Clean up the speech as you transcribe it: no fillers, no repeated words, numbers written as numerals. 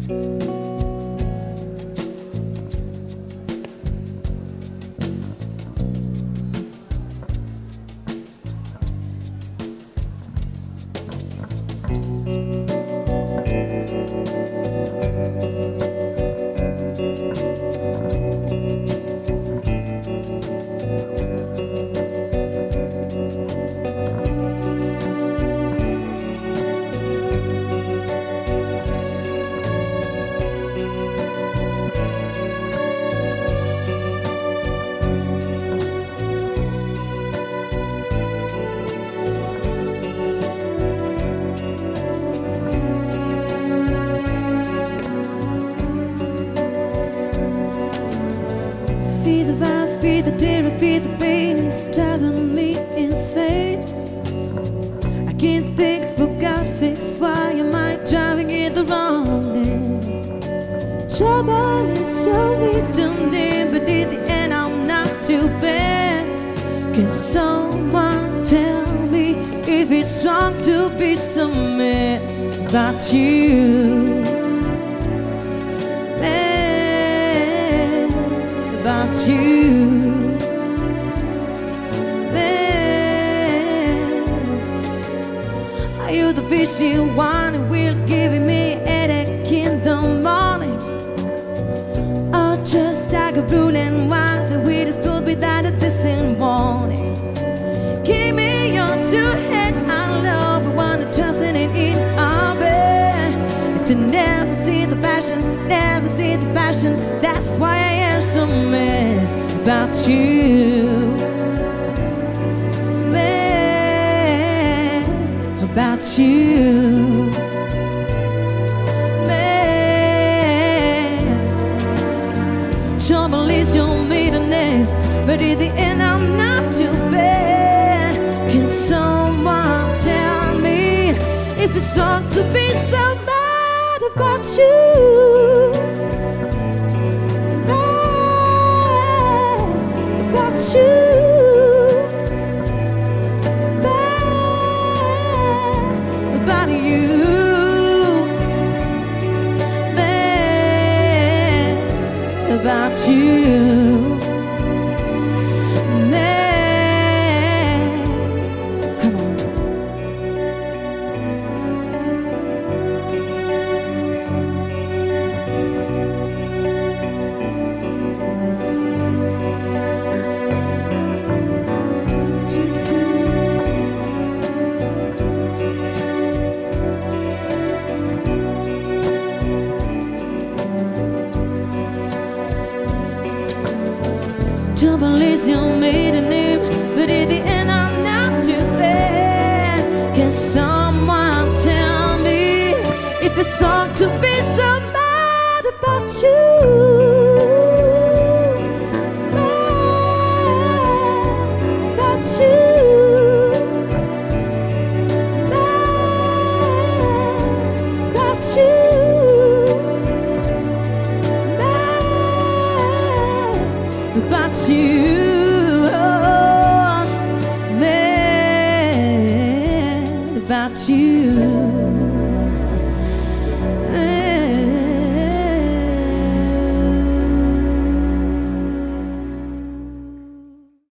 Feel the vibe, feel the terror, feel the pain. It's driving me insane. I can't think for God's sake. Why am I driving in the wrong lane? Trouble is your middle name, but in the end I'm not too bad. Can someone tell me if it's wrong to be so mad about you? About you, man. Are you the fishy one who will give me a headache in the morning? Or just like a ruling wine that we dispute without a distant warning? Give me your two head, I love the one that just in it in our bed. To never see the passion, never see the passion. That's why I am so mad about you, mad about you, mad. Trouble is your middle name, but in the end I'm not too bad. Can someone tell me if it's wrong to be so mad about you? About you, bad about you, bad about you, man. Come on. Trouble is your maiden name, but in the end I'm not too bad. Can someone tell me if it's wrong to be so mad about you? Mad about you, mad about you. About you, oh, man, about you.